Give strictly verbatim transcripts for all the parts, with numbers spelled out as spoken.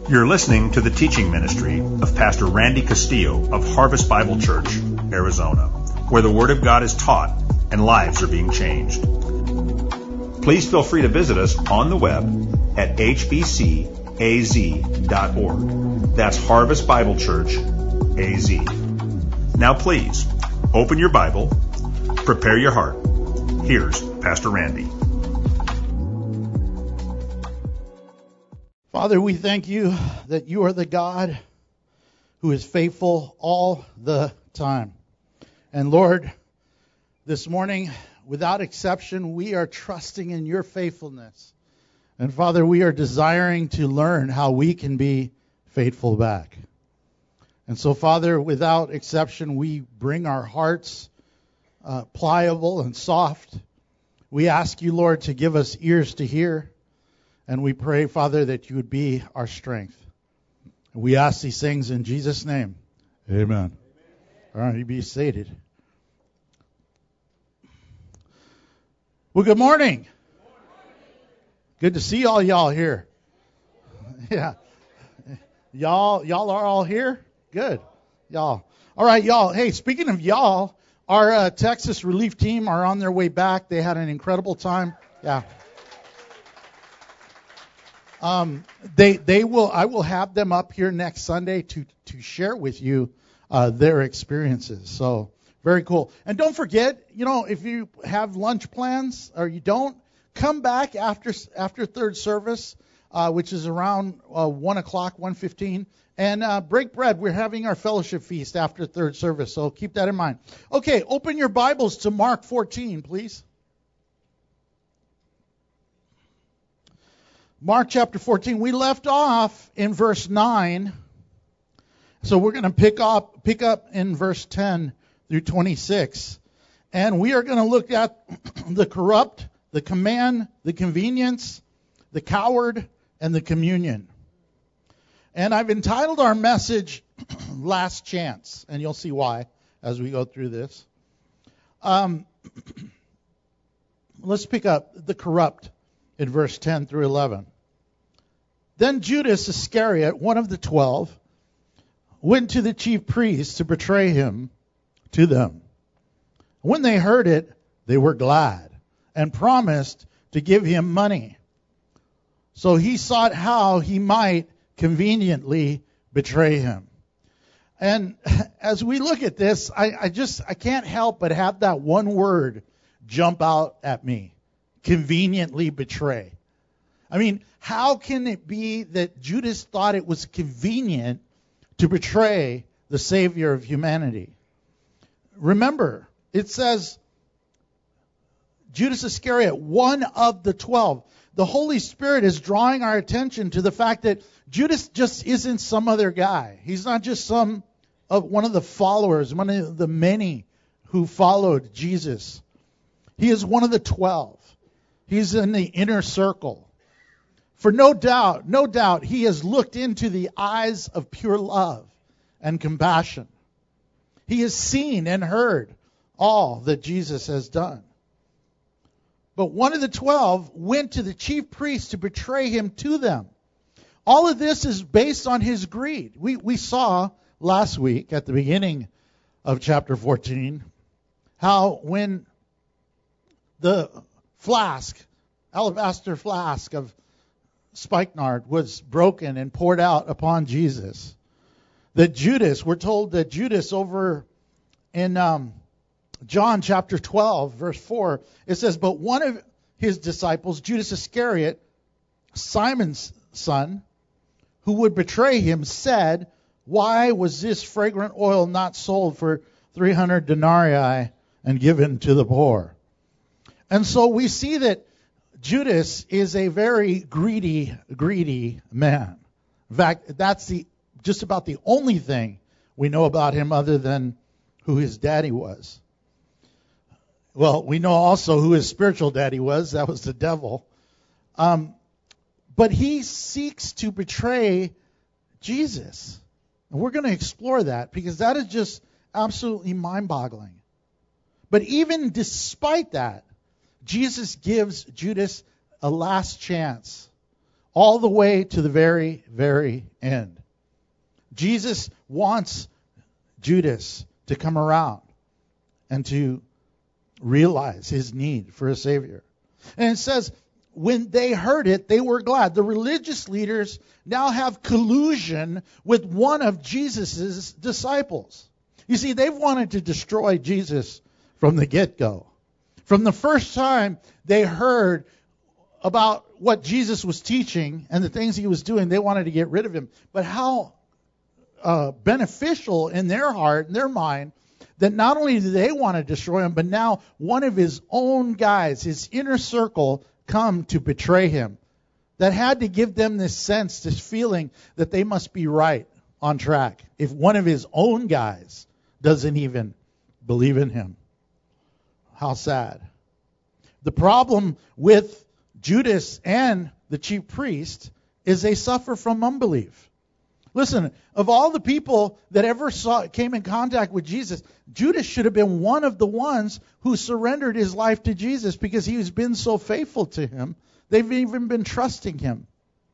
You're listening to the teaching ministry of Pastor Randy Castillo of Harvest Bible Church, Arizona, where the Word of God is taught and lives are being changed. Please feel free to visit us on the web at h b c a z dot org. That's Harvest Bible Church, A Z. Now please, open your Bible, prepare your heart. Here's Pastor Randy. Father, we thank you that you are the God who is faithful all the time. And Lord, this morning, without exception, we are trusting in your faithfulness. And Father, we are desiring to learn how we can be faithful back. And so, Father, without exception, we bring our hearts uh, pliable and soft. We ask you, Lord, to give us ears to hear. And we pray, Father, that you would be our strength. And we ask these things in Jesus' name. Amen. Amen. All right, you be seated. Well, good morning. Good to see all y'all here. Yeah. Y'all, y'all are all here? Good. Y'all. All right, y'all. Hey, speaking of y'all, our uh, Texas relief team are on their way back. They had an incredible time. Yeah. Um, they they will I will have them up here next Sunday to to share with you uh, their experiences. So very cool. And don't forget, you know, if you have lunch plans or you don't, come back after after third service, uh, which is around uh, one o'clock, one fifteen, and uh, break bread. We're having our fellowship feast after third service, so keep that in mind. Okay, open your Bibles to Mark fourteen, please. Mark chapter fourteen. We left off in verse nine, so we're going to pick up pick up in verse ten through twenty-six, and we are going to look at the corrupt, the command, the convenience, the coward, and the communion. And I've entitled our message "Last Chance," and you'll see why as we go through this. Um, let's pick up the corrupt in verse ten through eleven. Then Judas Iscariot, one of the twelve, went to the chief priests to betray him to them. When they heard it, they were glad and promised to give him money. So he sought how he might conveniently betray him. And as we look at this, I, I just I can't help but have that one word jump out at me. Conveniently betray. I mean, how can it be that Judas thought it was convenient to betray the Savior of humanity? Remember, it says Judas Iscariot, one of the twelve. The Holy Spirit is drawing our attention to the fact that Judas just isn't some other guy. He's not just some of one of the followers, one of the many who followed Jesus. He is one of the twelve. He's in the inner circle. For no doubt, no doubt, he has looked into the eyes of pure love and compassion. He has seen and heard all that Jesus has done. But one of the twelve went to the chief priests to betray him to them. All of this is based on his greed. We, we saw last week at the beginning of chapter fourteen how when the flask, alabaster flask of spikenard was broken and poured out upon Jesus, that Judas, we're told that Judas over in um, John chapter twelve, verse four, it says, but one of his disciples, Judas Iscariot, Simon's son, who would betray him, said, why was this fragrant oil not sold for three hundred denarii and given to the poor? And so we see that Judas is a very greedy, greedy man. In fact, that's the just about the only thing we know about him other than who his daddy was. Well, we know also who his spiritual daddy was. That was the devil. Um, but he seeks to betray Jesus. And we're going to explore that because that is just absolutely mind-boggling. But even despite that, Jesus gives Judas a last chance. all the way to the very, very end. Jesus wants Judas to come around and to realize his need for a Savior. And it says, when they heard it, they were glad. The religious leaders now have collusion with one of Jesus' disciples. You see, they've wanted to destroy Jesus from the get-go. From the first time they heard about what Jesus was teaching and the things he was doing, they wanted to get rid of him. But how uh, beneficial in their heart, in their mind, that not only do they want to destroy him, but now one of his own guys, his inner circle, come to betray him. That had to give them this sense, this feeling that they must be right on track if one of his own guys doesn't even believe in him. How sad. The problem with Judas and the chief priest is they suffer from unbelief. Listen, of all the people that ever saw came in contact with Jesus, Judas should have been one of the ones who surrendered his life to Jesus because he's been so faithful to him. They've even been trusting him.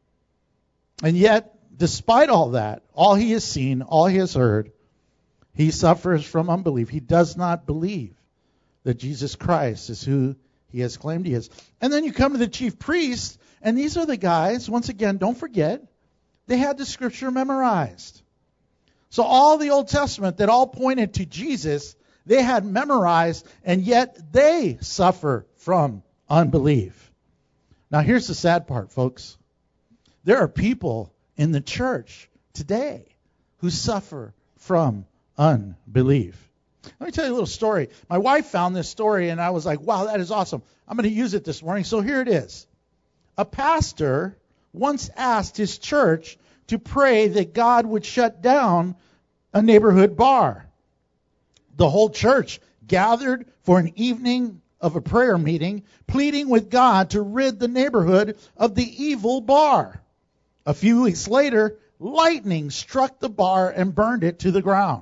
And yet, despite all that, all he has seen, all he has heard, he suffers from unbelief. He does not believe that Jesus Christ is who he has claimed he is. And then you come to the chief priests, and these are the guys, once again, don't forget, they had the scripture memorized. So all the Old Testament that all pointed to Jesus, they had memorized, and yet they suffer from unbelief. Now here's the sad part, folks. There are people in the church today who suffer from unbelief. Let me tell you a little story. My wife found this story, and I was like, wow, that is awesome. I'm going to use it this morning. So here it is. A pastor once asked his church to pray that God would shut down a neighborhood bar. The whole church gathered for an evening of a prayer meeting, pleading with God to rid the neighborhood of the evil bar. A few weeks later, lightning struck the bar and burned it to the ground.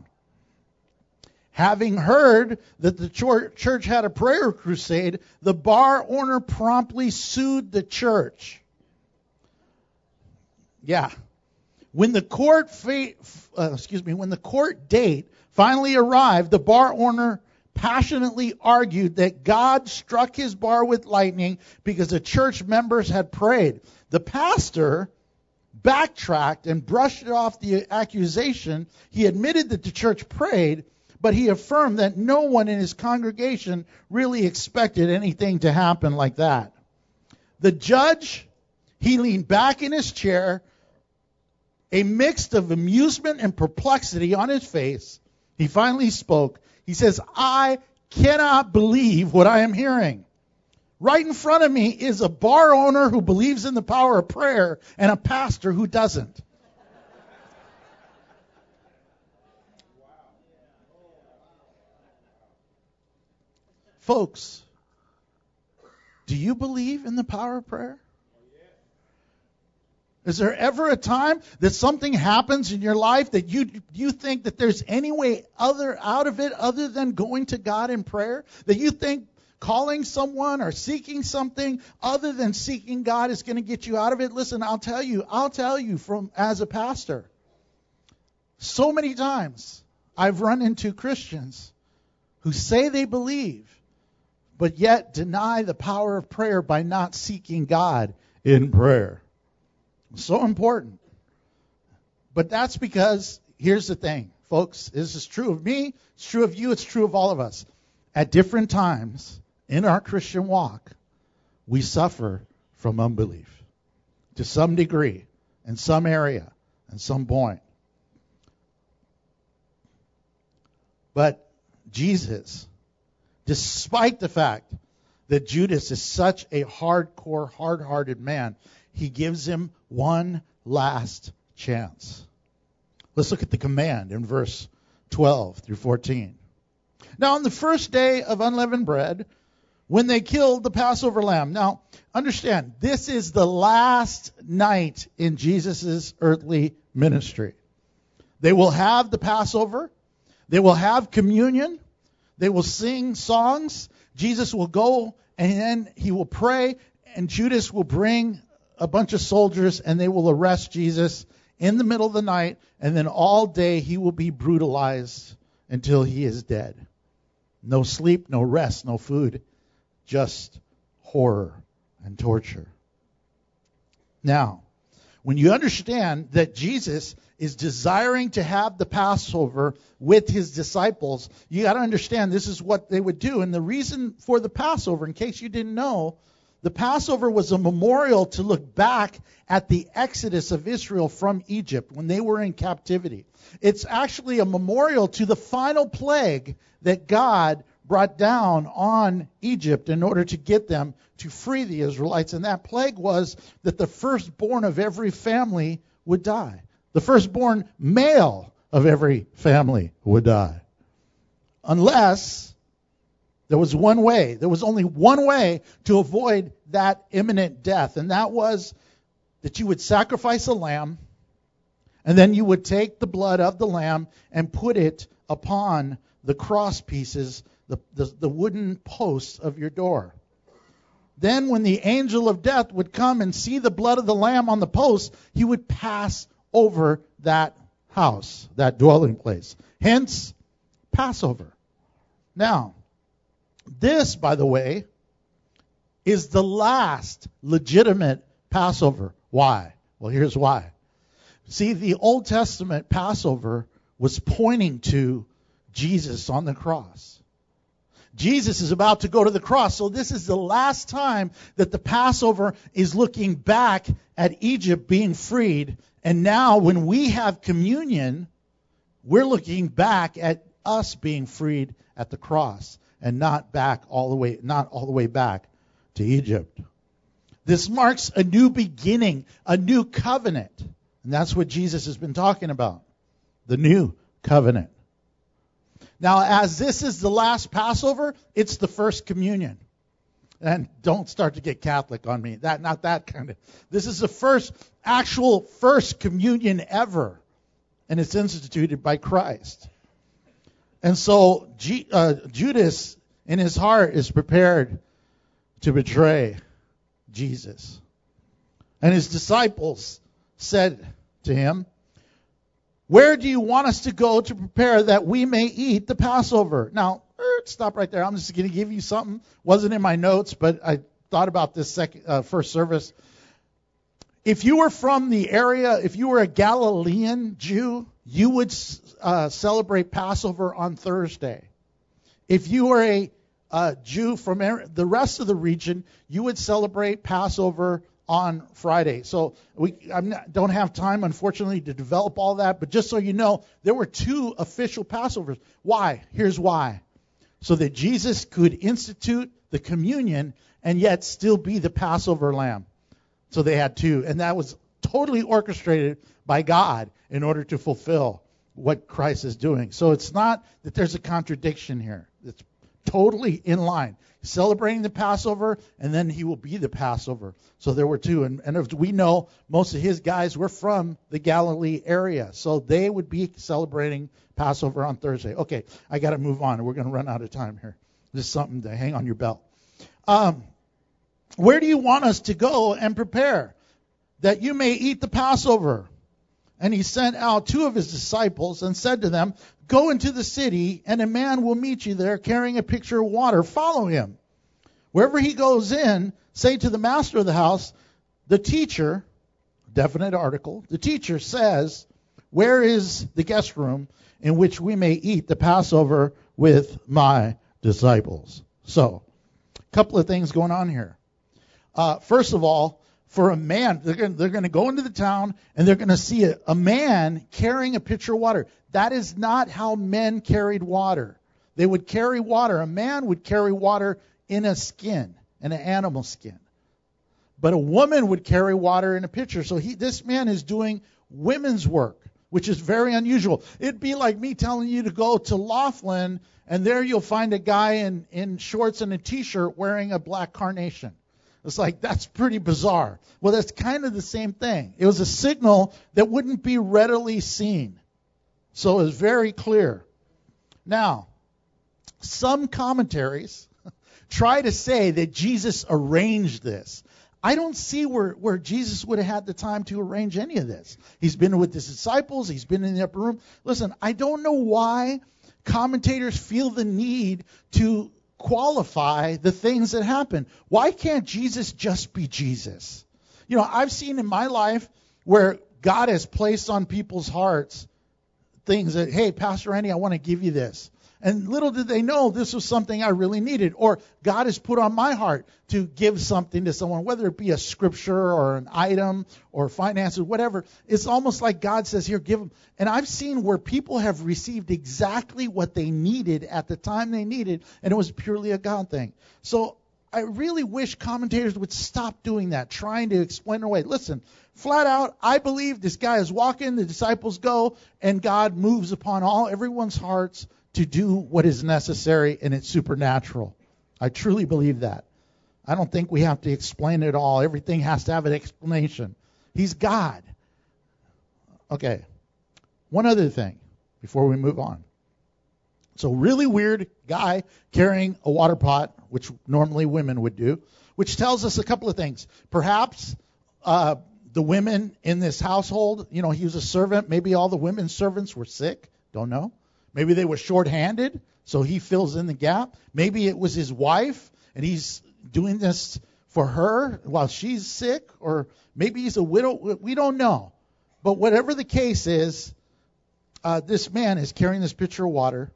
Having heard that the church had a prayer crusade, the bar owner promptly sued the church. Yeah. When the court fa- uh, excuse me, when the court date finally arrived, the bar owner passionately argued that God struck his bar with lightning because the church members had prayed. The pastor backtracked and brushed off the accusation. He admitted that the church prayed, but he affirmed that no one in his congregation really expected anything to happen like that. The judge, he leaned back in his chair, a mix of amusement and perplexity on his face. He finally spoke. He says, I cannot believe what I am hearing. Right in front of me is a bar owner who believes in the power of prayer and a pastor who doesn't. Folks, do you believe in the power of prayer? Is there ever a time that something happens in your life that you you think that there's any way other out of it other than going to God in prayer? That you think calling someone or seeking something other than seeking God is going to get you out of it? Listen, I'll tell you, I'll tell you from as a pastor. So many times I've run into Christians who say they believe, but yet deny the power of prayer by not seeking God in prayer. So important. But that's because, here's the thing, folks, this is true of me, it's true of you, it's true of all of us. At different times in our Christian walk, we suffer from unbelief to some degree, in some area, at some point. But Jesus, despite the fact that Judas is such a hardcore, hard-hearted man, he gives him one last chance. Let's look at the command in verse twelve through fourteen. Now, on the first day of unleavened bread, when they killed the Passover lamb. Now, understand, this is the last night in Jesus' earthly ministry. They will have the Passover. They will have communion. They will sing songs. Jesus will go, and then he will pray, and Judas will bring a bunch of soldiers, and they will arrest Jesus in the middle of the night, and then all day he will be brutalized until he is dead. No sleep, no rest, no food, just horror and torture. Now, when you understand that Jesus is desiring to have the Passover with his disciples, you got to understand this is what they would do. And the reason for the Passover, in case you didn't know, the Passover was a memorial to look back at the exodus of Israel from Egypt when they were in captivity. It's actually a memorial to the final plague that God brought down on Egypt in order to get them to free the Israelites. And that plague was that the firstborn of every family would die. The firstborn male of every family would die. Unless there was one way. There was only one way to avoid that imminent death. And that was that you would sacrifice a lamb, and then you would take the blood of the lamb and put it upon the cross pieces, the, the, the wooden posts of your door. Then when the angel of death would come and see the blood of the lamb on the post, he would pass over that house, that dwelling place. Hence, Passover. Now, this, by the way, is the last legitimate Passover. Why? Well, here's why. See, the Old Testament Passover was pointing to Jesus on the cross. Jesus is about to go to the cross, so this is the last time that the Passover is looking back at Egypt being freed. And now when we have communion, we're looking back at us being freed at the cross and not back all the way, not all the way back to Egypt. This marks a new beginning, a new covenant. And that's what Jesus has been talking about, the new covenant. Now, as this is the last Passover, it's the first communion. And don't start to get Catholic on me. That, not that kind of. This is the first, actual first communion ever. And it's instituted by Christ. And so G, uh, Judas, in his heart, is prepared to betray Jesus. And his disciples said to him, "Where do you want us to go to prepare that we may eat the Passover?" Now, stop right there. I'm just going to give you something. Wasn't in my notes, but I thought about this second, uh, first service. If you were from the area, if you were a Galilean Jew, you would uh, celebrate Passover on Thursday. If you were a uh, Jew from the rest of the region, you would celebrate Passover on Friday. So we I don't have time, unfortunately, to develop all that. But just so you know, there were two official Passovers. Why? Here's why. So that Jesus could institute the communion and yet still be the Passover lamb. So they had two. And that was totally orchestrated by God in order to fulfill what Christ is doing. So it's not that there's a contradiction here. It's totally in line. Celebrating the Passover, and then he will be the Passover. So there were two. And, and as we know, most of his guys were from the Galilee area. So they would be celebrating Passover on Thursday. Okay, I got to move on. We're going to run out of time here. This is something to hang on your belt. Um, where do you want us to go and prepare that you may eat the Passover? And he sent out two of his disciples and said to them, "Go into the city, and a man will meet you there carrying a pitcher of water. Follow him. Wherever he goes in, say to the master of the house, the teacher," definite article, "the teacher says, where is the guest room in which we may eat the Passover with my disciples?" So, a couple of things going on here. Uh, first of all, for a man, they're going, they're going to go into the town and they're going to see a, a man carrying a pitcher of water. That is not how men carried water. They would carry water. A man would carry water in a skin, in an animal skin. But a woman would carry water in a pitcher. So he, this man is doing women's work, which is very unusual. It'd be like me telling you to go to Laughlin, and there you'll find a guy in, in shorts and a T-shirt wearing a black carnation. It's like, that's pretty bizarre. Well, that's kind of the same thing. It was a signal that wouldn't be readily seen. So it was very clear. Now, some commentaries try to say that Jesus arranged this. I don't see where, where Jesus would have had the time to arrange any of this. He's been with his disciples. He's been in the upper room. Listen, I don't know why commentators feel the need to qualify the things that happen. Why can't Jesus just be Jesus? You know, I've seen in my life where God has placed on people's hearts things that, hey, Pastor Randy, I want to give you this. And little did they know this was something I really needed. Or God has put on my heart to give something to someone, whether it be a scripture or an item or finances, whatever. It's almost like God says, here, give them. And I've seen where people have received exactly what they needed at the time they needed, and it was purely a God thing. So I really wish commentators would stop doing that, trying to explain away. Listen, flat out, I believe this guy is walking, the disciples go, and God moves upon all everyone's hearts to do what is necessary, and it's supernatural. I truly believe that. I don't think we have to explain it all. Everything has to have an explanation. He's God. Okay. One other thing before we move on. So really weird guy carrying a water pot, which normally women would do, which tells us a couple of things. Perhaps uh, the women in this household, you know, he was a servant. Maybe all the women servants were sick. Don't know. Maybe they were short-handed, so he fills in the gap. Maybe it was his wife, and he's doing this for her while she's sick. Or maybe he's a widow. We don't know. But whatever the case is, uh, this man is carrying this pitcher of water.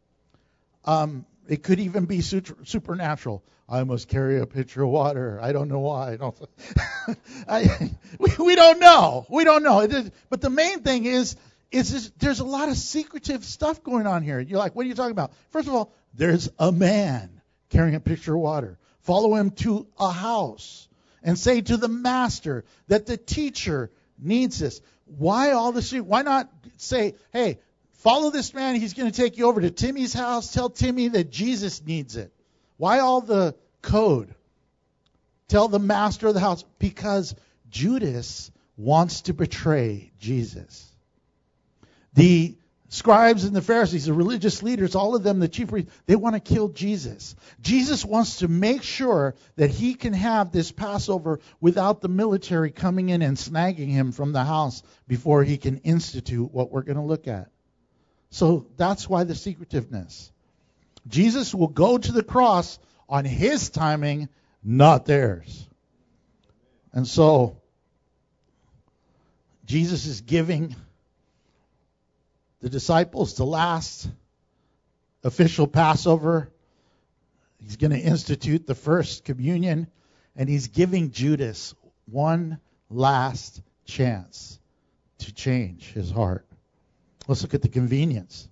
Um, it could even be supernatural. I must carry a pitcher of water. I don't know why. I don't. I, we, we don't know. We don't know. It is, but the main thing is, is this, there's a lot of secretive stuff going on here. You're like, what are you talking about? First of all, there's a man carrying a pitcher of water. Follow him to a house and say to the master that the teacher needs this. Why all this? Why not say, hey, follow this man. He's going to take you over to Timmy's house. Tell Timmy that Jesus needs it. Why all the code? Tell the master of the house. Because Judas wants to betray Jesus. The scribes and the Pharisees, the religious leaders, all of them, the chief priests, they want to kill Jesus. Jesus wants to make sure that he can have this Passover without the military coming in and snagging him from the house before he can institute what we're going to look at. So that's why the secretiveness. Jesus will go to the cross on his timing, not theirs. And so Jesus is giving the disciples the last official Passover. He's going to institute the first communion, and he's giving Judas one last chance to change his heart. Let's look at the convenience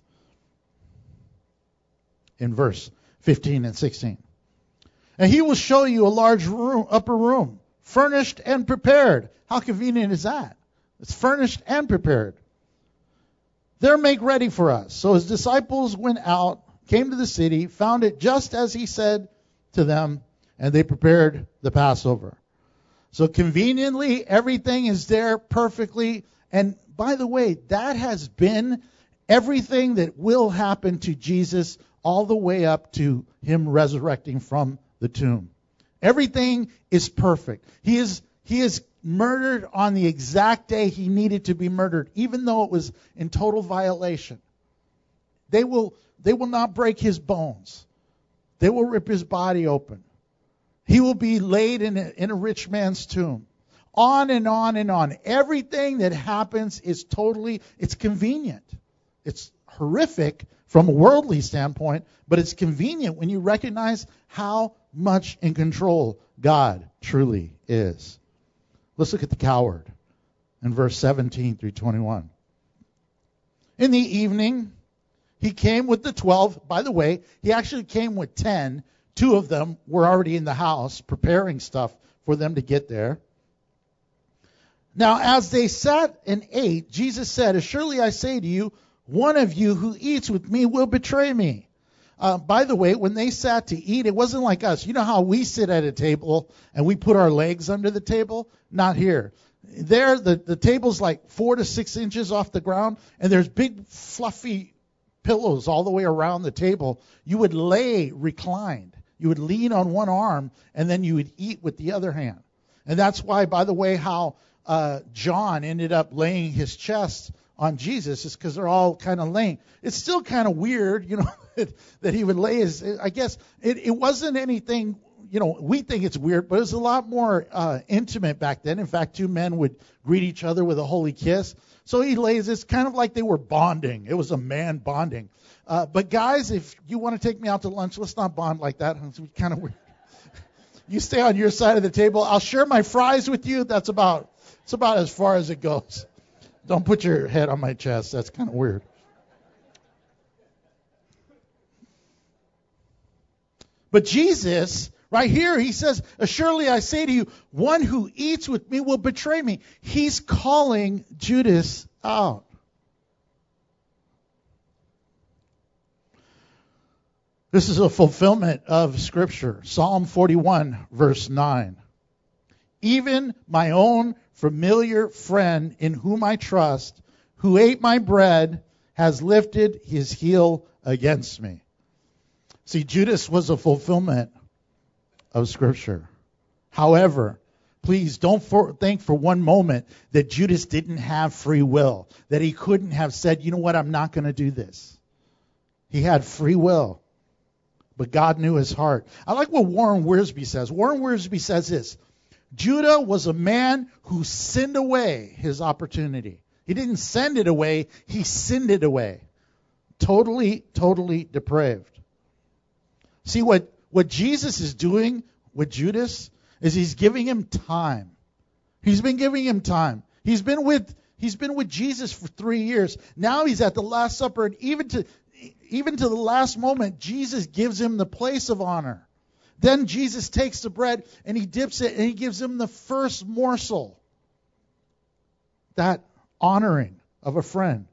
in verse fifteen and sixteen. And he will show you a large room, upper room, furnished and prepared. How convenient is that? It's furnished and prepared. There make ready for us. So his disciples went out, came to the city, found it just as he said to them, and they prepared the Passover. So conveniently, everything is there perfectly. And by the way, that has been everything that will happen to Jesus all the way up to him resurrecting from the tomb. Everything is perfect. He is he is murdered on the exact day he needed to be murdered, even though it was in total violation. They will they will not break his bones. They will rip his body open. He will be laid in a, in a rich man's tomb. On and on and on. Everything that happens is totally, it's convenient. It's horrific from a worldly standpoint, but it's convenient when you recognize how much in control God truly is. Let's look at the coward in verse seventeen through twenty-one. In the evening, he came with the twelve. By the way, he actually came with ten. Two of them were already in the house preparing stuff for them to get there. Now, as they sat and ate, Jesus said, "Surely I say to you, one of you who eats with me will betray me." Uh, by the way, when they sat to eat, it wasn't like us. You know how we sit at a table and we put our legs under the table? Not here. There, the, the table's like four to six inches off the ground, and there's big, fluffy pillows all the way around the table. You would lay reclined. You would lean on one arm, and then you would eat with the other hand. And that's why, by the way, how uh, John ended up laying his chest on Jesus is because they're all kind of laying. It's still kind of weird, you know, that, that he would lay his, I guess it, it wasn't anything, you know, we think it's weird, but it was a lot more uh, intimate back then. In fact, two men would greet each other with a holy kiss. So he lays, it's kind of like they were bonding. It was a man bonding. Uh, but guys, if you want to take me out to lunch, let's not bond like that. It's kind of weird. You stay on your side of the table. I'll share my fries with you. That's about, it's about as far as it goes. Don't put your head on my chest. That's kind of weird. But Jesus, right here, he says, "Surely I say to you, one who eats with me will betray me." He's calling Judas out. This is a fulfillment of Scripture. Psalm forty-one, verse nine. "Even my own familiar friend in whom I trust, who ate my bread, has lifted his heel against me." See, Judas was a fulfillment of Scripture. However, please don't for, think for one moment that Judas didn't have free will, that he couldn't have said, you know what, I'm not going to do this. He had free will, but God knew his heart. I like what Warren Wiersbe says. Warren Wiersbe says this: Judah was a man who sinned away his opportunity. He didn't send it away, he sinned it away. Totally, totally depraved. See, what, what Jesus is doing with Judas is he's giving him time. He's been giving him time. He's been with he's been with Jesus for three years. Now he's at the Last Supper, and even to even to the last moment, Jesus gives him the place of honor. Then Jesus takes the bread and he dips it and he gives him the first morsel. That honoring of a friend.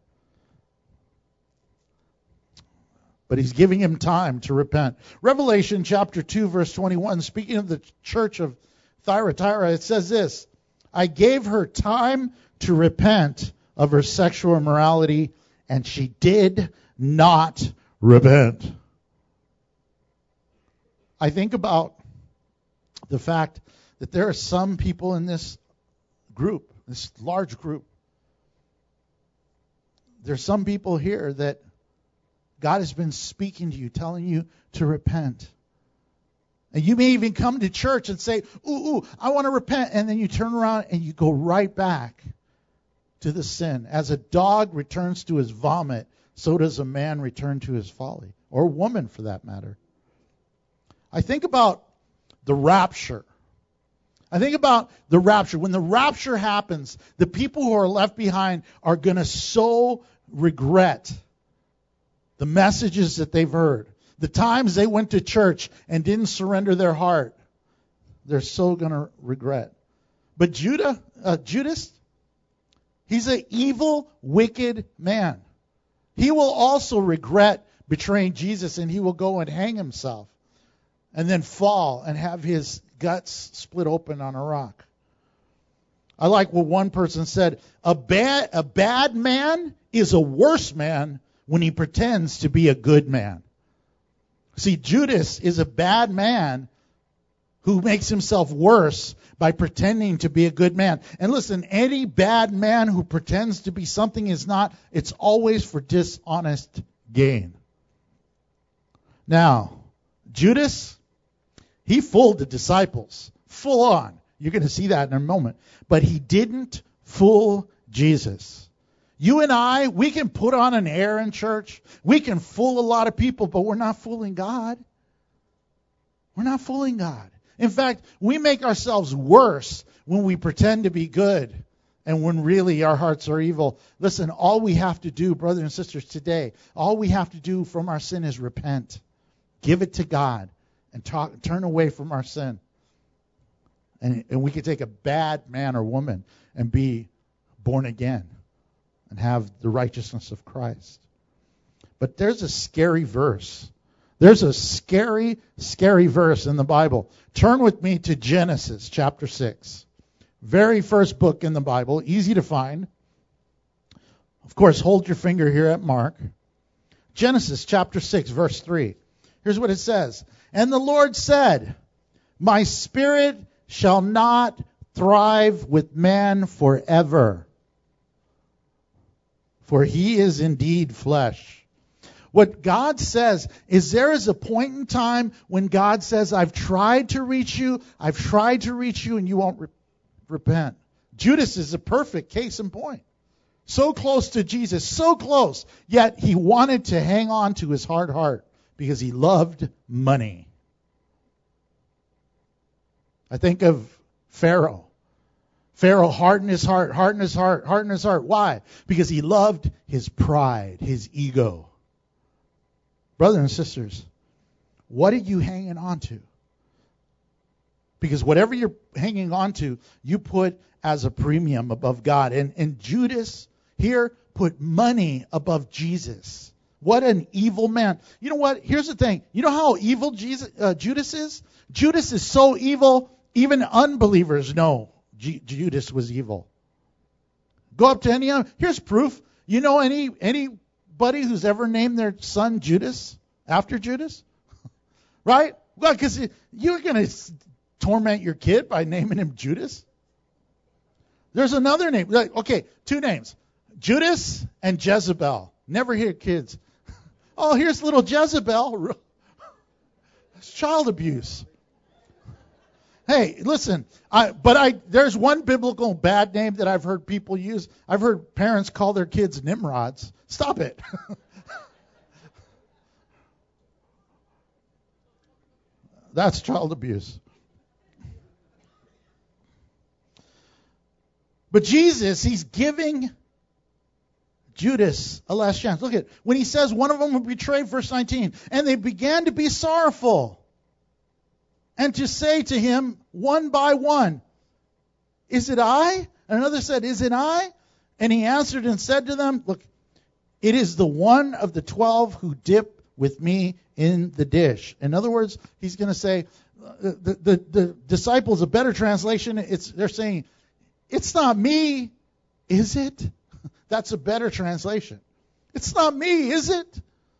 But he's giving him time to repent. Revelation chapter two, verse twenty-one, speaking of the church of Thyatira, it says this: "I gave her time to repent of her sexual immorality, and she did not repent." I think about the fact that there are some people in this group, this large group. There's some people here that God has been speaking to you, telling you to repent. And you may even come to church and say, ooh, ooh, I want to repent. And then you turn around and you go right back to the sin. As a dog returns to his vomit, so does a man return to his folly. Or a woman, for that matter. I think about the rapture. I think about the rapture. When the rapture happens, the people who are left behind are going to so regret the messages that they've heard, the times they went to church and didn't surrender their heart. They're so going to regret. But Judah, uh, Judas, he's an evil, wicked man. He will also regret betraying Jesus, and he will go and hang himself and then fall and have his guts split open on a rock. I like what one person said: a bad, a bad man is a worse man when he pretends to be a good man. See, Judas is a bad man who makes himself worse by pretending to be a good man. And listen, any bad man who pretends to be something is not, it's always for dishonest gain. Now, Judas, he fooled the disciples, full on. You're going to see that in a moment. But he didn't fool Jesus. You and I, we can put on an air in church. We can fool a lot of people, but we're not fooling God. We're not fooling God. In fact, we make ourselves worse when we pretend to be good and when really our hearts are evil. Listen, all we have to do, brothers and sisters, today, all we have to do from our sin is repent. Give it to God and talk, turn away from our sin. And, and we can take a bad man or woman and be born again and have the righteousness of Christ. But there's a scary verse. There's a scary, scary verse in the Bible. Turn with me to Genesis chapter six. Very first book in the Bible, easy to find. Of course, hold your finger here at Mark. Genesis chapter six, verse three. Here's what it says. "And the Lord said, my spirit shall not thrive with man forever. For he is indeed flesh. What God says is there is a point in time when God says, I've tried to reach you, I've tried to reach you, and you won't re- repent. Judas is a perfect case in point. So close to Jesus, so close, yet he wanted to hang on to his hard heart because he loved money. I think of Pharaoh. Pharaoh hardened his heart, hardened his heart, hardened his heart. Why? Because he loved his pride, his ego. Brothers and sisters, what are you hanging on to? Because whatever you're hanging on to, you put as a premium above God. And, and Judas here put money above Jesus. What an evil man. You know what? Here's the thing. You know how evil Jesus, uh, Judas is? Judas is so evil, even unbelievers know G- Judas was evil. Go up to any other. Here's proof. You know any anybody who's ever named their son Judas after Judas? Right? Well, because you're going to torment your kid by naming him Judas. There's another name. Like, okay, two names. Judas and Jezebel. Never hear kids. Oh, here's little Jezebel. It's child abuse. Hey, listen, I, but I there's one biblical bad name that I've heard people use. I've heard parents call their kids Nimrods. Stop it. That's child abuse. But Jesus, he's giving Judas a last chance. Look at when he says one of them will betray, verse nineteen, and they began to be sorrowful. And to say to him one by one, is it I? And another said, is it I? And he answered and said to them, look, it is the one of the twelve who dip with me in the dish. In other words, he's going to say, the, the, the disciples, a better translation, it's they're saying, it's not me, is it? That's a better translation. It's not me, is it?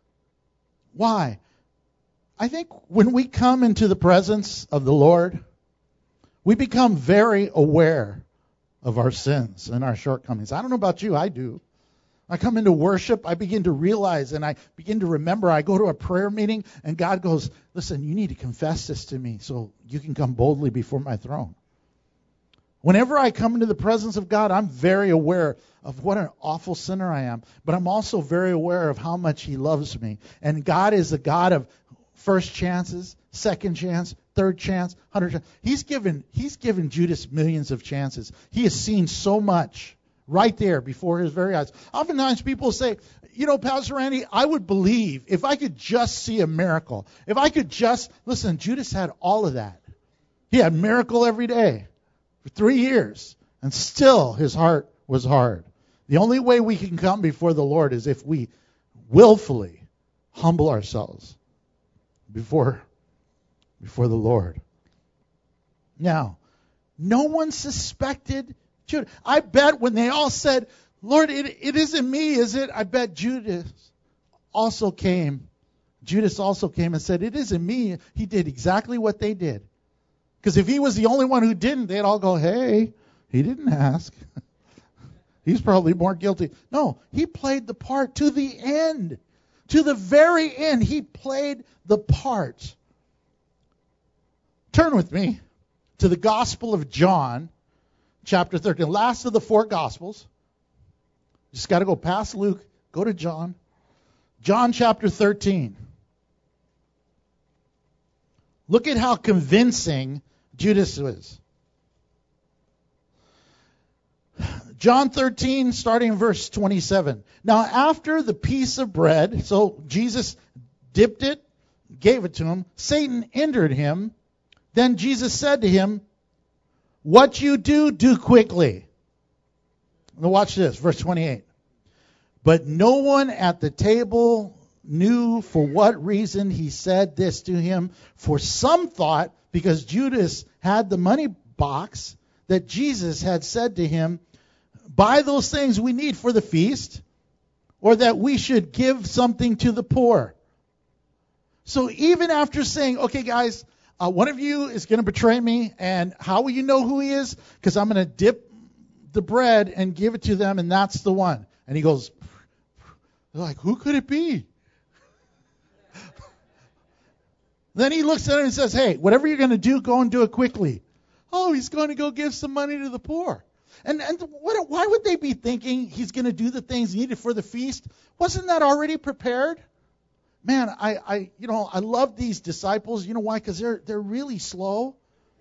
Why? I think when we come into the presence of the Lord, we become very aware of our sins and our shortcomings. I don't know about you, I do. I come into worship, I begin to realize and I begin to remember. I go to a prayer meeting and God goes, listen, you need to confess this to me so you can come boldly before my throne. Whenever I come into the presence of God, I'm very aware of what an awful sinner I am. But I'm also very aware of how much he loves me. And God is a God of first chances, second chance, third chance, hundred chance. He's given, he's given Judas millions of chances. He has seen so much right there before his very eyes. Oftentimes people say, you know, Pastor Randy, I would believe if I could just see a miracle. If I could just, listen, Judas had all of that. He had miracle every day for three years. And still his heart was hard. The only way we can come before the Lord is if we willfully humble ourselves before, before the Lord. Now, no one suspected Judas. I bet when they all said, Lord, it, it isn't me, is it? I bet Judas also came. Judas also came and said, it isn't me. He did exactly what they did. Because if he was the only one who didn't, they'd all go, hey, he didn't ask. He's probably more guilty. No, he played the part to the end. To the very end, he played the part. Turn with me to the Gospel of John, chapter thirteen. Last of the four Gospels. Just got to go past Luke. Go to John. John chapter thirteen. Look at how convincing Judas was. John thirteen, starting in verse twenty-seven. Now after the piece of bread, so Jesus dipped it, gave it to him, Satan entered him. Then Jesus said to him, what you do, do quickly. Now watch this, verse twenty-eight. But no one at the table knew for what reason he said this to him. For some thought, because Judas had the money box, that Jesus had said to him, buy those things we need for the feast, or that we should give something to the poor. So even after saying, okay guys, uh, one of you is going to betray me, and how will you know who he is? Because I'm going to dip the bread and give it to them, and that's the one. And he goes, they're like, who could it be? Then he looks at him and says, hey, whatever you're going to do, go and do it quickly. Oh, he's going to go give some money to the poor. And and what, why would they be thinking he's going to do the things needed for the feast? Wasn't that already prepared? Man, I, I you know, I love these disciples. You know why? Because they're they're really slow.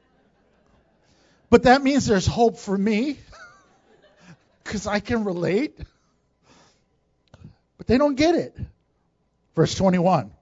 But that means there's hope for me, because I can relate. But they don't get it. Verse twenty-one.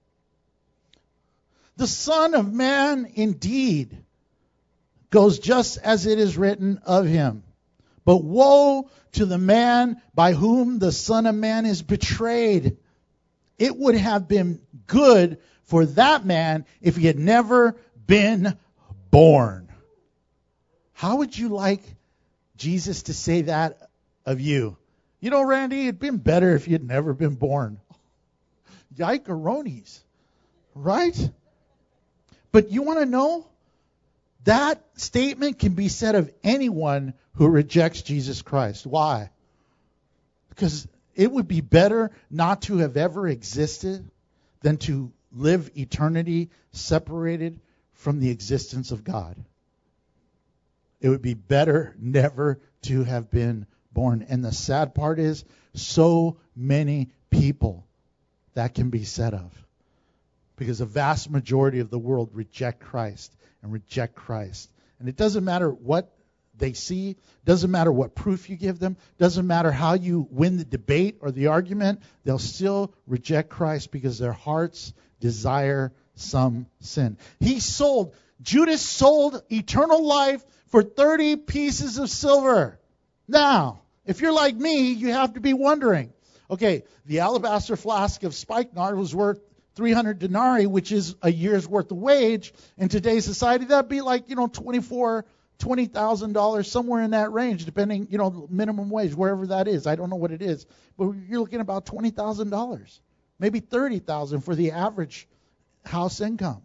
The Son of Man indeed goes just as it is written of him. But woe to the man by whom the Son of Man is betrayed. It would have been good for that man if he had never been born. How would you like Jesus to say that of you? You know, Randy, it'd been better if you had never been born. Yike-a-ronies, right? But you want to know? That statement can be said of anyone who rejects Jesus Christ. Why? Because it would be better not to have ever existed than to live eternity separated from the existence of God. It would be better never to have been born. And the sad part is, so many people that can be said of. Because a vast majority of the world reject Christ and reject Christ. And it doesn't matter what they see, doesn't matter what proof you give them, doesn't matter how you win the debate or the argument, they'll still reject Christ because their hearts desire some sin. He sold, Judas sold eternal life for thirty pieces of silver. Now, if you're like me, you have to be wondering, okay, the alabaster flask of spikenard was worth three hundred denarii, which is a year's worth of wage. In today's society, that'd be like, you know, twenty-four, twenty thousand dollars, somewhere in that range, depending, you know, minimum wage, wherever that is. I don't know what it is, but you're looking at about twenty thousand dollars, maybe thirty thousand dollars for the average house income.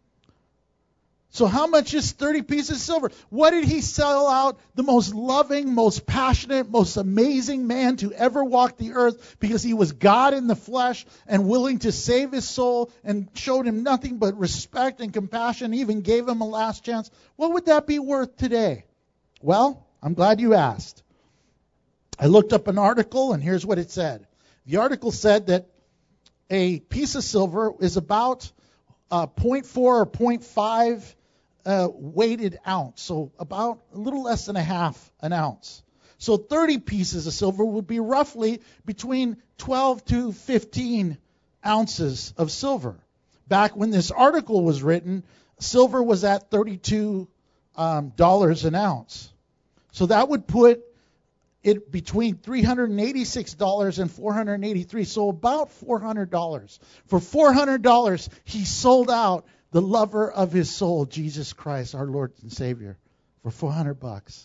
So how much is thirty pieces of silver? What did he sell out? The most loving, most passionate, most amazing man to ever walk the earth, because he was God in the flesh and willing to save his soul and showed him nothing but respect and compassion, even gave him a last chance. What would that be worth today? Well, I'm glad you asked. I looked up an article, and here's what it said. The article said that a piece of silver is about uh, zero point four or zero point five Uh, weighted ounce, so about a little less than a half an ounce. So thirty pieces of silver would be roughly between twelve to fifteen ounces of silver. Back when this article was written, silver was at thirty-two um, dollars an ounce. So that would put it between three hundred eighty-six dollars and four hundred eighty-three dollars, so about four hundred dollars. For four hundred dollars, he sold out the lover of his soul, Jesus Christ, our Lord and Savior, for four hundred bucks.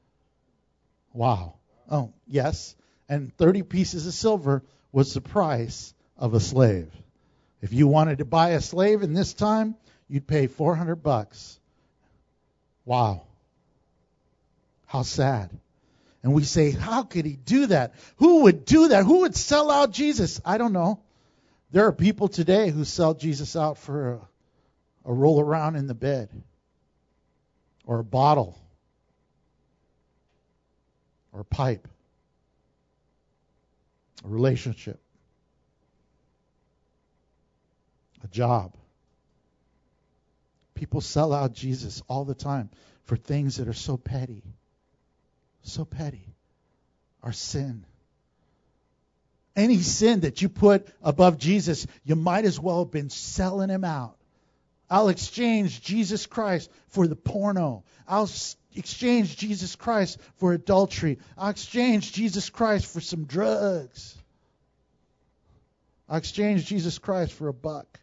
Wow. Oh, yes. And thirty pieces of silver was the price of a slave. If you wanted to buy a slave in this time, you'd pay four hundred bucks. Wow. How sad. And we say, how could he do that? Who would do that? Who would sell out Jesus? I don't know. There are people today who sell Jesus out for a A roll around in the bed, or a bottle, or a pipe, a relationship, a job. People sell out Jesus all the time for things that are so petty, so petty. Our sin. Any sin that you put above Jesus, you might as well have been selling him out. I'll exchange Jesus Christ for the porno. I'll exchange Jesus Christ for adultery. I'll exchange Jesus Christ for some drugs. I'll exchange Jesus Christ for a buck.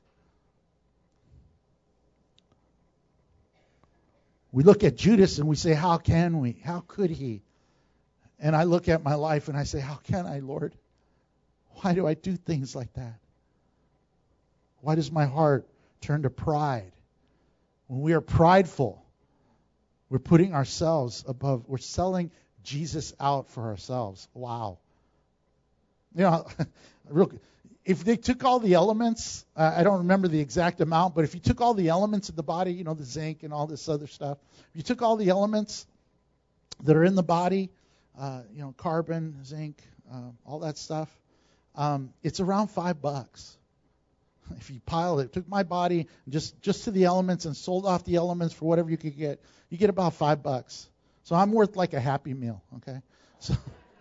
We look at Judas and we say, how can we? How could he? And I look at my life and I say, how can I, Lord? Why do I do things like that? Why does my heart turn to pride when we are prideful, we're putting ourselves above, we're selling Jesus out for ourselves. Wow. You know, real, if they took all the elements, uh, I don't remember the exact amount, but if you took all the elements of the body, you know, the zinc and all this other stuff, if you took all the elements that are in the body, uh, you know, carbon, zinc, uh, all that stuff, um, it's around five bucks. If you pile it, took my body just just to the elements and sold off the elements for whatever you could get, you get about five bucks. So I'm worth like a Happy Meal, okay? So.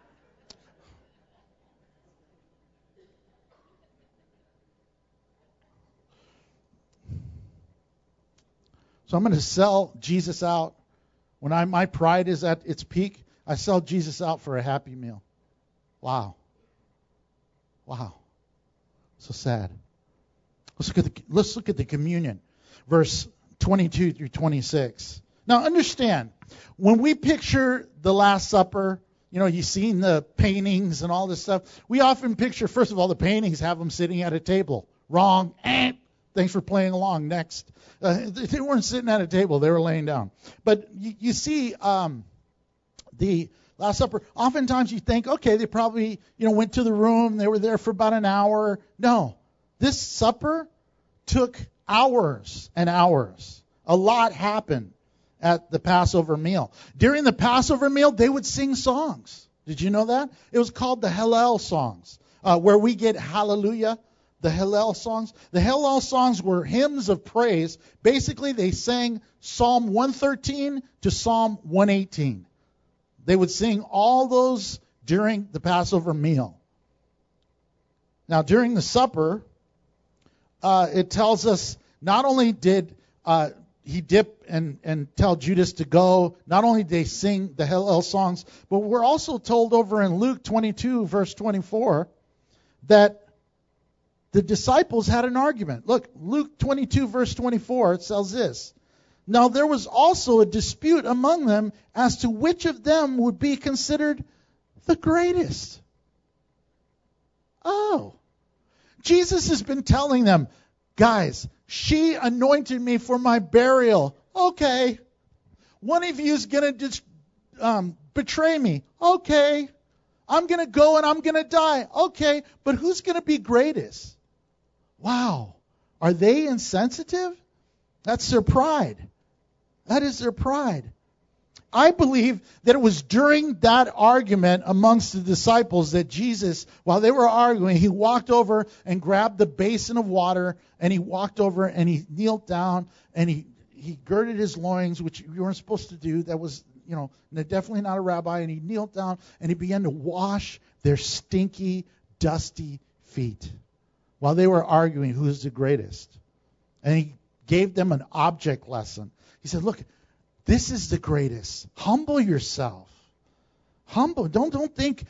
So I'm going to sell Jesus out. When I my pride is at its peak, I sell Jesus out for a Happy Meal. Wow. Wow. So sad. Let's look at the let's look at the communion. Verse twenty-two through twenty-six. Now understand, when we picture the Last Supper, you know, you've seen the paintings and all this stuff. We often picture, first of all, the paintings have them sitting at a table. Wrong. Eh. Thanks for playing along. Next. Uh, they weren't sitting at a table. They were laying down. But you, you see um, the Last Supper. Oftentimes you think, okay, they probably, you know, went to the room. They were there for about an hour. No. This supper took hours and hours. A lot happened at the Passover meal. During the Passover meal, they would sing songs. Did you know that? It was called the Hallel songs, uh, where we get hallelujah. The Hallel songs. The Hallel songs were hymns of praise. Basically, they sang Psalm one thirteen to Psalm one eighteen. They would sing all those during the Passover meal. Now, during the supper, uh, it tells us not only did uh, he dip and, and tell Judas to go, not only did they sing the Hallel songs, but we're also told over in Luke twenty-two, verse twenty-four, that the disciples had an argument. Look, Luke twenty-two, verse twenty-four, it says this. Now there was also a dispute among them as to which of them would be considered the greatest. Oh. Jesus has been telling them, guys, she anointed me for my burial. Okay. One of you is going to dis- um, betray me. Okay. I'm going to go and I'm going to die. Okay. But who's going to be greatest? Wow. Are they insensitive? That's their pride. That is their pride. I believe that it was during that argument amongst the disciples that Jesus, while they were arguing, he walked over and grabbed the basin of water, and he walked over and he kneeled down and he, he girded his loins, which you weren't supposed to do. That was, you know, definitely not a rabbi. And he kneeled down and he began to wash their stinky, dusty feet while they were arguing who is the greatest. And he gave them an object lesson. He said, look, this is the greatest. Humble yourself. Humble. Don't, don't think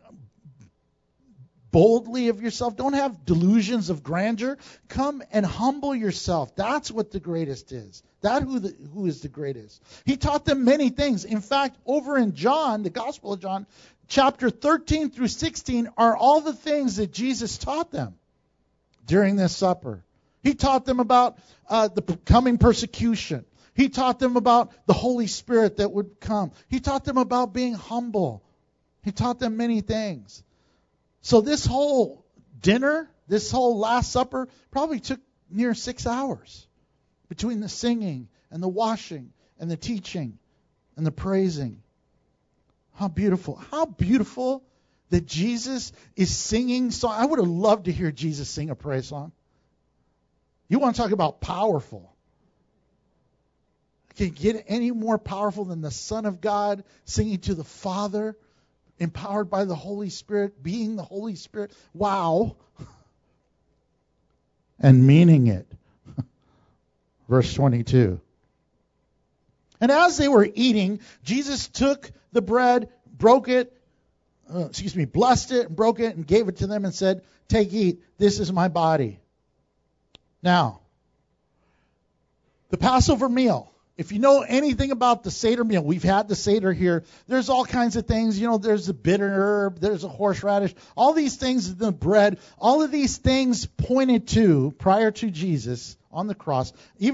boldly of yourself. Don't have delusions of grandeur. Come and humble yourself. That's what the greatest is. That who the, who is the greatest. He taught them many things. In fact, over in John, the Gospel of John, chapter thirteen through sixteen are all the things that Jesus taught them during this supper. He taught them about uh, the coming persecution. He taught them about the Holy Spirit that would come. He taught them about being humble. He taught them many things. So this whole dinner, this whole Last Supper, probably took near six hours between the singing and the washing and the teaching and the praising. How beautiful. How beautiful that Jesus is singing song. I would have loved to hear Jesus sing a praise song. You want to talk about powerful. Can it get any more powerful than the Son of God singing to the Father, empowered by the Holy Spirit, being the Holy Spirit? Wow. And meaning it. Verse twenty-two. And as they were eating, Jesus took the bread, broke it, uh, excuse me, blessed it, and broke it, and gave it to them and said, take, eat, this is my body. Now, the Passover meal. If you know anything about the Seder meal, we've had the Seder here. There's all kinds of things. You know, there's a bitter herb, there's a horseradish, all these things, the bread, all of these things pointed to, prior to Jesus on the cross, even up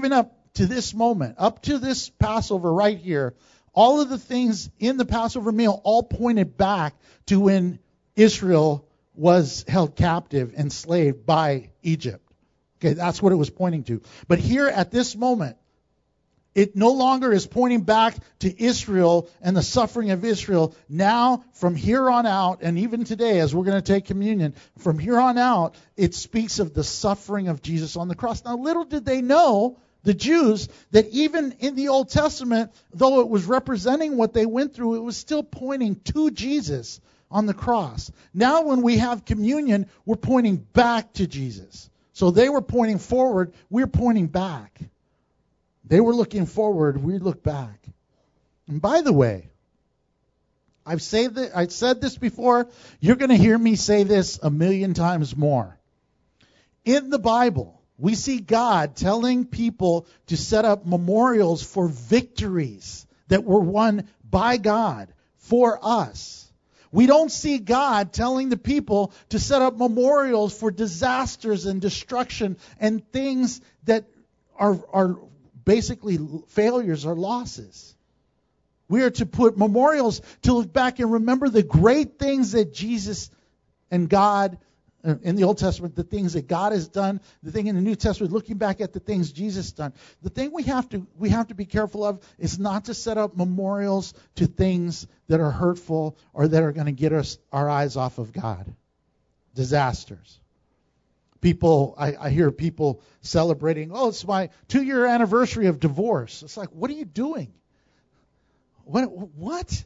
to this moment, up to this Passover right here, all of the things in the Passover meal all pointed back to when Israel was held captive, enslaved by Egypt. Okay, that's what it was pointing to. But here at this moment, it no longer is pointing back to Israel and the suffering of Israel. Now, from here on out, and even today as we're going to take communion, from here on out, it speaks of the suffering of Jesus on the cross. Now, little did they know, the Jews, that even in the Old Testament, though it was representing what they went through, it was still pointing to Jesus on the cross. Now, when we have communion, we're pointing back to Jesus. So they were pointing forward, we're pointing back. They were looking forward, we look back. And by the way, I've said that, I've said this before, you're going to hear me say this a million times more. In the Bible, we see God telling people to set up memorials for victories that were won by God for us. We don't see God telling the people to set up memorials for disasters and destruction and things that are, are basically failures or losses. We are to put memorials to look back and remember the great things that Jesus and God, in the Old Testament, the things that God has done. The thing in the New Testament, looking back at the things Jesus has done. The thing we have to we have to be careful of is not to set up memorials to things that are hurtful or that are going to get us our eyes off of God. Disasters. People, I, I hear people celebrating, oh, it's my two-year anniversary of divorce. It's like, what are you doing? What? What?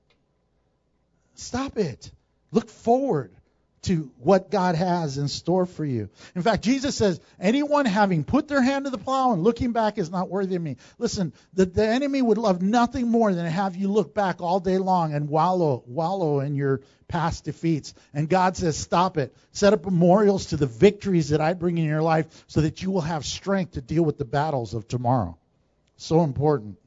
Stop it. Look forward to what God has in store for you. In fact, Jesus says, anyone having put their hand to the plow and looking back is not worthy of me. Listen, the, the enemy would love nothing more than to have you look back all day long and wallow, wallow in your past defeats. And God says, stop it. Set up memorials to the victories that I bring in your life so that you will have strength to deal with the battles of tomorrow. So important.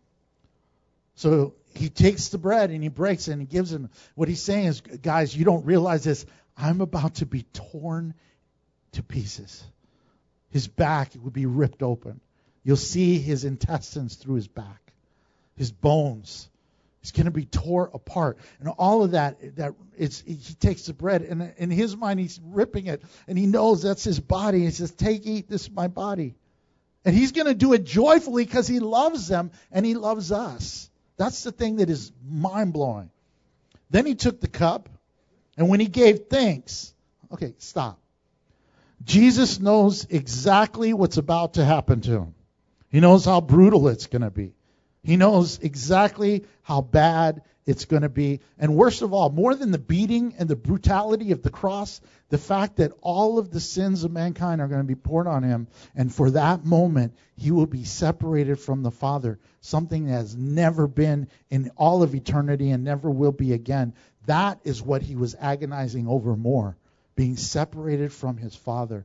So he takes the bread and he breaks it and he gives him. What he's saying is, guys, you don't realize this. I'm about to be torn to pieces. His back would be ripped open. You'll see his intestines through his back. His bones. He's going to be torn apart. And all of that, that it's, he takes the bread, and in his mind, he's ripping it. And he knows that's his body. He says, take, eat, this is my body. And he's going to do it joyfully because he loves them and he loves us. That's the thing that is mind-blowing. Then he took the cup, and when he gave thanks, okay, stop. Jesus knows exactly what's about to happen to him. He knows how brutal it's going to be. He knows exactly how bad it's going to be. And worst of all, more than the beating and the brutality of the cross, the fact that all of the sins of mankind are going to be poured on him. And for that moment, he will be separated from the Father. Something that has never been in all of eternity and never will be again. That is what he was agonizing over more. Being separated from his Father.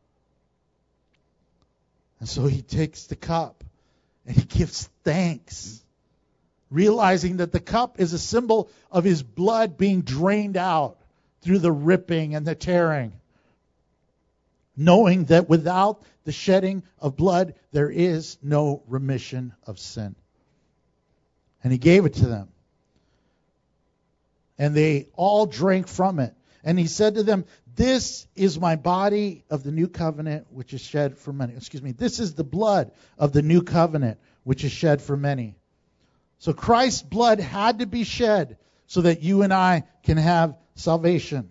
And so he takes the cup and he gives thanks, realizing that the cup is a symbol of his blood being drained out through the ripping and the tearing. Knowing that without the shedding of blood, there is no remission of sin. And he gave it to them. And they all drank from it. And he said to them, this is my body of the new covenant, which is shed for many. Excuse me. This is the blood of the new covenant, which is shed for many. So Christ's blood had to be shed so that you and I can have salvation.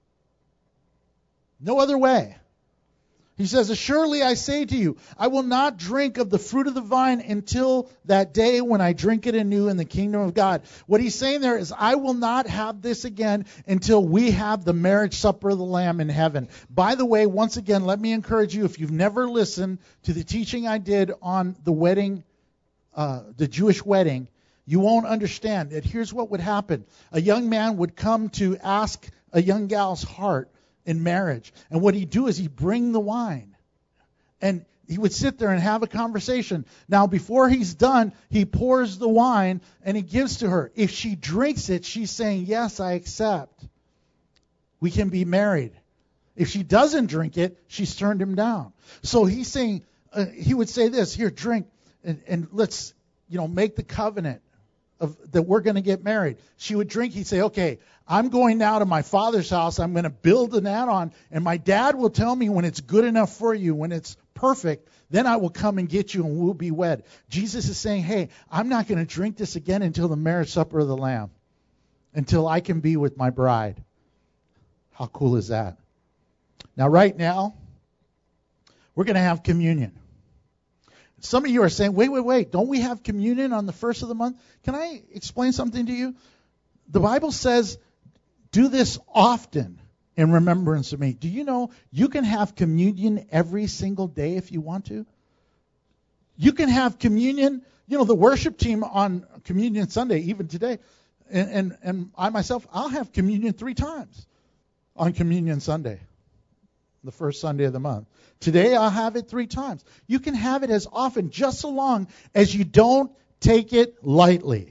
No other way. He says, surely I say to you, I will not drink of the fruit of the vine until that day when I drink it anew in the kingdom of God. What he's saying there is, I will not have this again until we have the marriage supper of the Lamb in heaven. By the way, once again, let me encourage you, if you've never listened to the teaching I did on the wedding, uh, the Jewish wedding, you won't understand that here's what would happen. A young man would come to ask a young gal's heart in marriage. And what he'd do is he'd bring the wine. And he would sit there and have a conversation. Now, before he's done, he pours the wine and he gives to her. If she drinks it, she's saying, yes, I accept. We can be married. If she doesn't drink it, she's turned him down. So he's saying, uh, he would say this, here, drink, and, and let's, you know, make the covenant of that we're going to get married. She would drink. He'd say, okay, I'm going now to my father's house. I'm going to build an add-on, and my dad will tell me when it's good enough for you, when it's perfect, then I will come and get you and we'll be wed. Jesus is saying, hey, I'm not going to drink this again until the marriage supper of the Lamb, until I can be with my bride. How cool is that? Now, right now, we're going to have communion. Some of you are saying, wait, wait, wait, don't we have communion on the first of the month? Can I explain something to you? The Bible says, do this often in remembrance of me. Do you know you can have communion every single day if you want to? You can have communion. You know, the worship team on Communion Sunday, even today, and, and, and I myself, I'll have communion three times on Communion Sunday, the first Sunday of the month. Today I'll have it three times. You can have it as often, just so long as you don't take it lightly.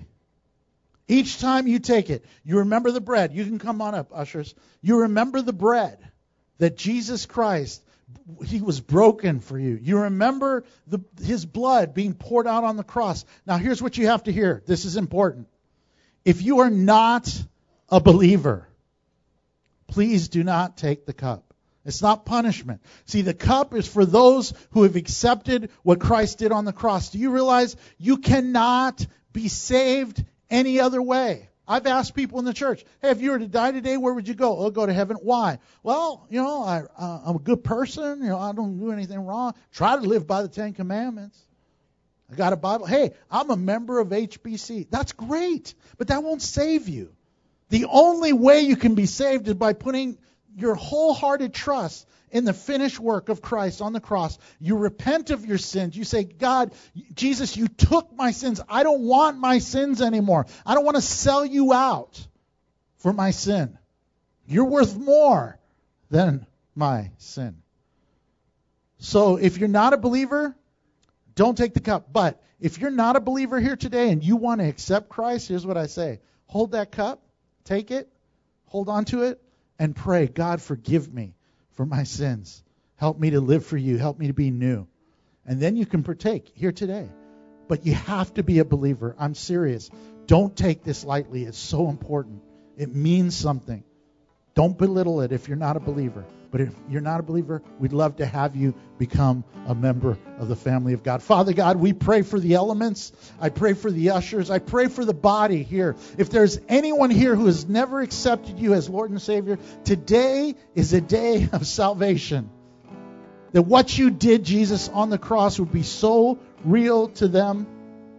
Each time you take it, you remember the bread. You can come on up, ushers. You remember the bread that Jesus Christ, he was broken for you. You remember the, his blood being poured out on the cross. Now here's what you have to hear. This is important. If you are not a believer, please do not take the cup. It's not punishment. See, the cup is for those who have accepted what Christ did on the cross. Do you realize you cannot be saved any other way? I've asked people in the church, hey, if you were to die today, where would you go? I'll go to heaven. Why? Well, you know, I, uh, I'm a good person. You know, I don't do anything wrong. Try to live by the Ten Commandments. I got a Bible. Hey, I'm a member of H B C. That's great, but that won't save you. The only way you can be saved is by putting your wholehearted trust in the finished work of Christ on the cross. You repent of your sins. You say, God, Jesus, you took my sins. I don't want my sins anymore. I don't want to sell you out for my sin. You're worth more than my sin. So if you're not a believer, don't take the cup. But if you're not a believer here today and you want to accept Christ, here's what I say. Hold that cup, take it, hold on to it, and pray, God, forgive me for my sins. Help me to live for you. Help me to be new. And then you can partake here today. But you have to be a believer. I'm serious. Don't take this lightly. It's so important. It means something. Don't belittle it if you're not a believer. But if you're not a believer, we'd love to have you become a member of the family of God. Father God, we pray for the elements. I pray for the ushers. I pray for the body here. If there's anyone here who has never accepted you as Lord and Savior, today is a day of salvation. That what you did, Jesus, on the cross would be so real to them.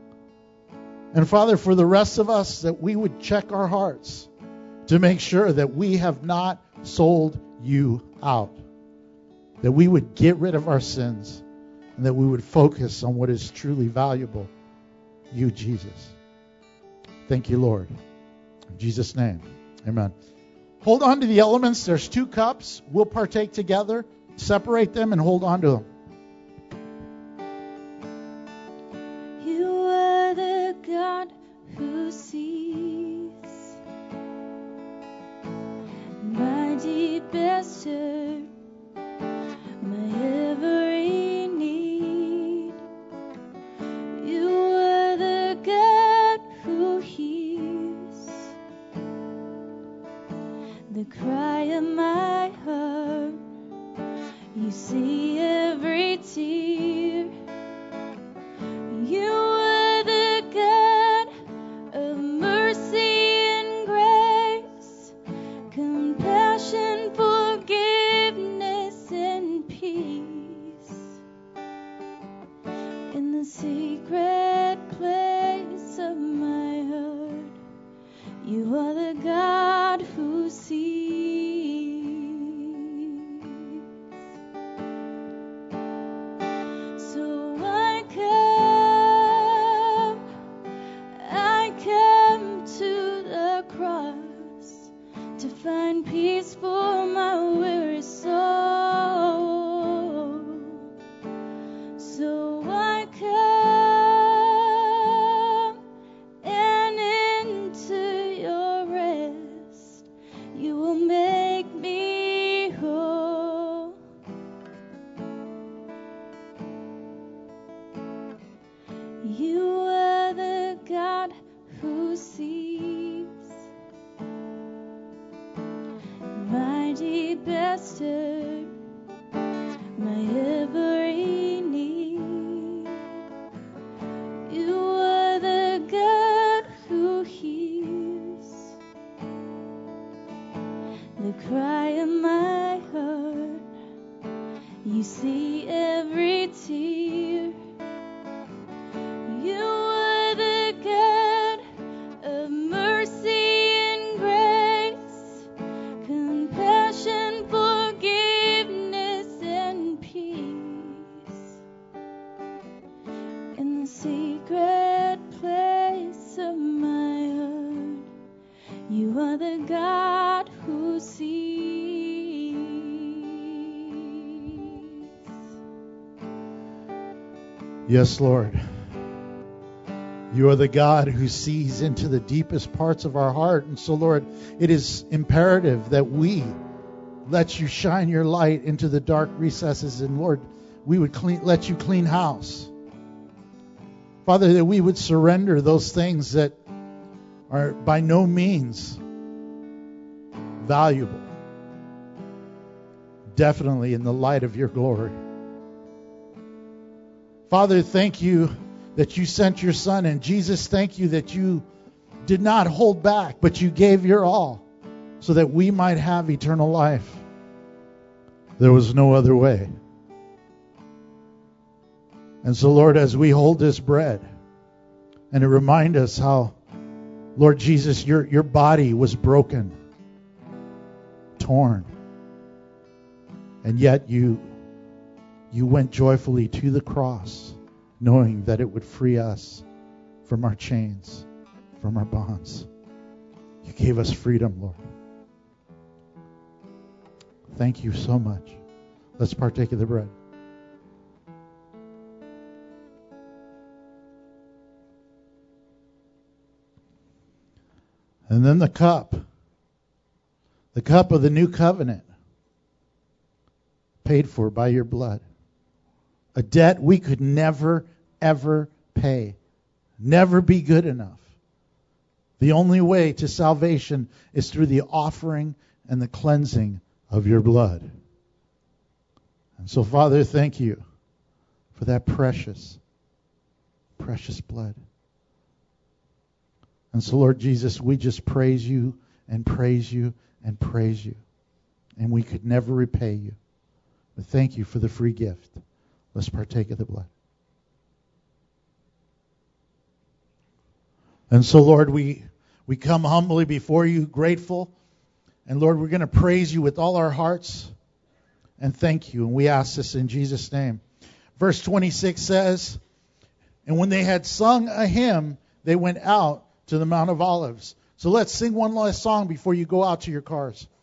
And Father, for the rest of us, that we would check our hearts to make sure that we have not sold you out. That we would get rid of our sins and that we would focus on what is truly valuable, you, Jesus. Thank you, Lord. In Jesus' name, amen. Hold on to the elements. There's two cups. We'll partake together. Separate them and hold on to them. You are the God who sees my deepest hurt, my every need. You are the God who hears the cry of my heart. You see every tear. You are the God of mercy and grace, compassion, forgiveness, and peace. In the secret place of my heart, you are the God who sees. So I come, I come to the cross to find peace for my weary soul. So I come, and into your rest you will make me whole. deepest hurt, my every need. You are the God who hears the cry of my heart. You see every tear. You are the God of mercy and grace, compassion, forgiveness, and peace. In the secret place of my heart, you are the God who sees. Yes, Lord. You are the God who sees into the deepest parts of our heart. And so, Lord, it is imperative that we let you shine your light into the dark recesses. And, Lord, we would clean, let you clean house. Father, that we would surrender those things that are by no means valuable. Definitely in the light of your glory. Father, thank you that you sent your Son. And Jesus, thank you that you did not hold back, but you gave your all so that we might have eternal life. There was no other way. And so, Lord, as we hold this bread, and to remind us how, Lord Jesus, your, your body was broken, torn, and yet you You went joyfully to the cross, knowing that it would free us from our chains, from our bonds. You gave us freedom, Lord. Thank you so much. Let's partake of the bread. And then the cup. The cup of the new covenant, paid for by your blood. A debt we could never, ever pay. Never be good enough. The only way to salvation is through the offering and the cleansing of your blood. And so, Father, thank you for that precious, precious blood. And so, Lord Jesus, we just praise you and praise you and praise you. And we could never repay you. But thank you for the free gift. Let's partake of the blood. And so, Lord, we, we come humbly before you, grateful. And, Lord, we're going to praise you with all our hearts and thank you. And we ask this in Jesus' name. Verse twenty-six says, and when they had sung a hymn, they went out to the Mount of Olives. So let's sing one last song before you go out to your cars.